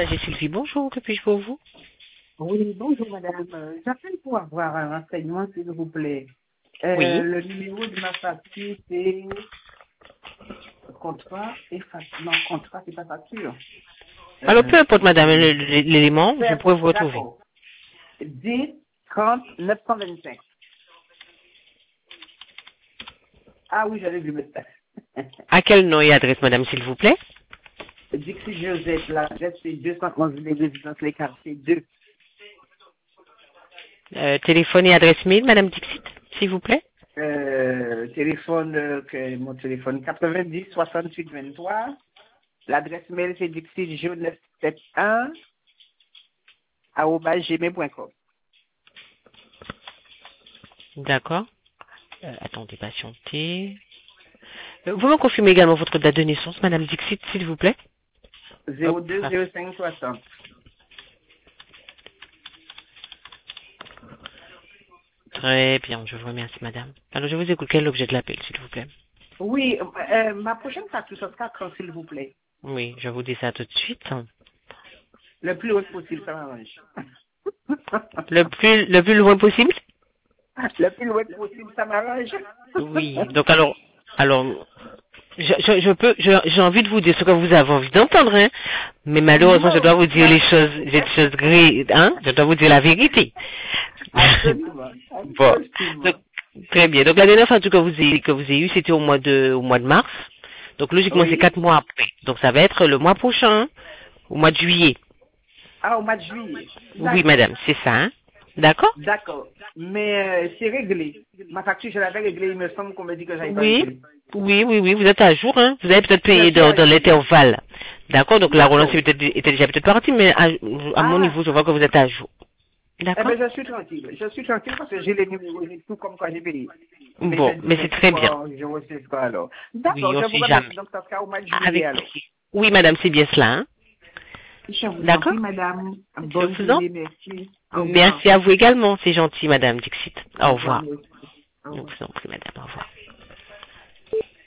messager Sylvie, bonjour, que puis-je pour vous? Oui, bonjour madame. J'appelle pour avoir un renseignement, s'il vous plaît. Oui. Le numéro de ma facture, c'est contrat et facture. Non, contrat, c'est pas facture. Alors, peu importe, madame, l'élément, je pourrais vous retrouver. D'accord. 10 30 925. Ah oui, j'avais vu le texte. À quel nom et adresse, madame, s'il vous plaît? Dixie Joseph, l'adresse c'est 211 les résidences, les quartiers 2. Téléphone et adresse mail, madame Dixit, s'il vous plaît? Mon téléphone 90 68 23. L'adresse mail c'est dixiejo971@gmail.com. D'accord. Attendez, patientez. Vous me confirmez également votre date de naissance, madame Dixit, s'il vous plaît? 02 05 60. Très bien, je vous remercie, madame. Alors, je vous écoute. Quel est l'objet de l'appel, s'il vous plaît? Oui, ma prochaine facture, ça sera quand, s'il vous plaît? Oui, je vous dis ça tout de suite. Le plus haut possible, ça m'arrange. Le plus loin possible? Le plus haut possible, ça m'arrange. Oui, donc alors, j'ai envie de vous dire ce que vous avez envie d'entendre, hein, mais malheureusement, je dois vous dire les choses, hein, je dois vous dire la vérité. Absolument. Bon, Absolument. donc, très bien. Donc, la dernière facture que vous avez eue, c'était au mois de mars. Donc, logiquement, c'est Oui. 4 mois après. Donc, ça va être le mois prochain, hein, au mois de juillet. Ah, au mois de juillet. Oui, D'accord. madame, c'est ça, hein. D'accord? D'accord. Mais c'est réglé. Ma facture, je l'avais réglée. Il me semble qu'on me dit que j'avais pas Oui, réglé. oui, vous êtes à jour, hein. Vous avez peut-être Je payé suis à dans jour. l'intervalle. D'accord, donc la relance D'accord. était déjà peut-être partie, mais à mon Ah, niveau, je vois que vous êtes à jour. eh D'accord? bien, je suis tranquille. Je suis tranquille parce que j'ai les numéros et tout comme quoi j'ai payé. Mais je Bon, dis, mais mais c'est très bien. pourquoi je ne sais pas alors? Oui, D'accord, on je vous sait remercie. jamais. Donc, ça sera au mois de juillet Avec alors. plaisir. Oui, madame, c'est bien cela, hein. Je vous en D'accord? prie, madame. Je Bonne vous en. journée, merci. Au revoir. Merci à vous également, c'est gentil, madame Dixit. Au Au revoir, revoir. merci. Au Je revoir. vous en prie, madame, au revoir.